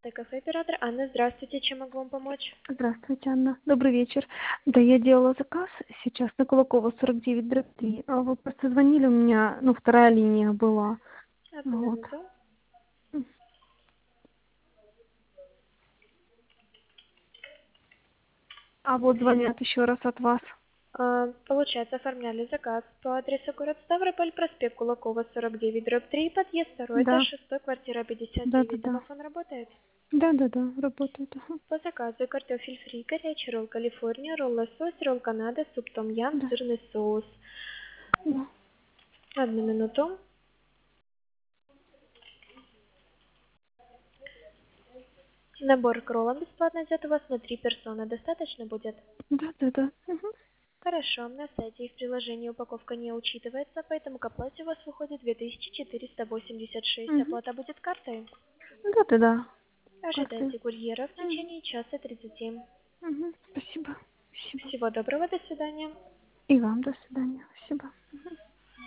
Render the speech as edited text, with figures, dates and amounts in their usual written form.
Кафе оператор Анна, здравствуйте, чем могу вам помочь? Здравствуйте, Анна. Добрый вечер. Да, я делала заказ сейчас на Кулакова 49/3. А вы просто звонили, у меня, вторая линия была. Одну Вот. минуту. А вот звонят еще раз от вас. Получается, оформляли заказ по адресу город Ставрополь, проспект Кулакова, 49/3, подъезд 2, Да, этаж 6, квартира да, 59. да, да. Домофон работает? Да, да, да, работает. Ага. По заказу картофель фри, горячий ролл Калифорния, ролл лосось, ролл Канада, суп том-ям, Да, сырный соус. да. Одну минуту. Набор к роллам бесплатно идет у вас на 3 персоны. Достаточно будет? Да, да, да. Угу. Хорошо, на сайте и в приложении упаковка не учитывается, поэтому к оплате у вас выходит 2486. Угу. Оплата будет картой. Да, да, да. Карты. Ожидайте курьера в Угу. течение часа 30. Угу. Спасибо. Спасибо. Всего доброго, до свидания. И вам до свидания. Спасибо.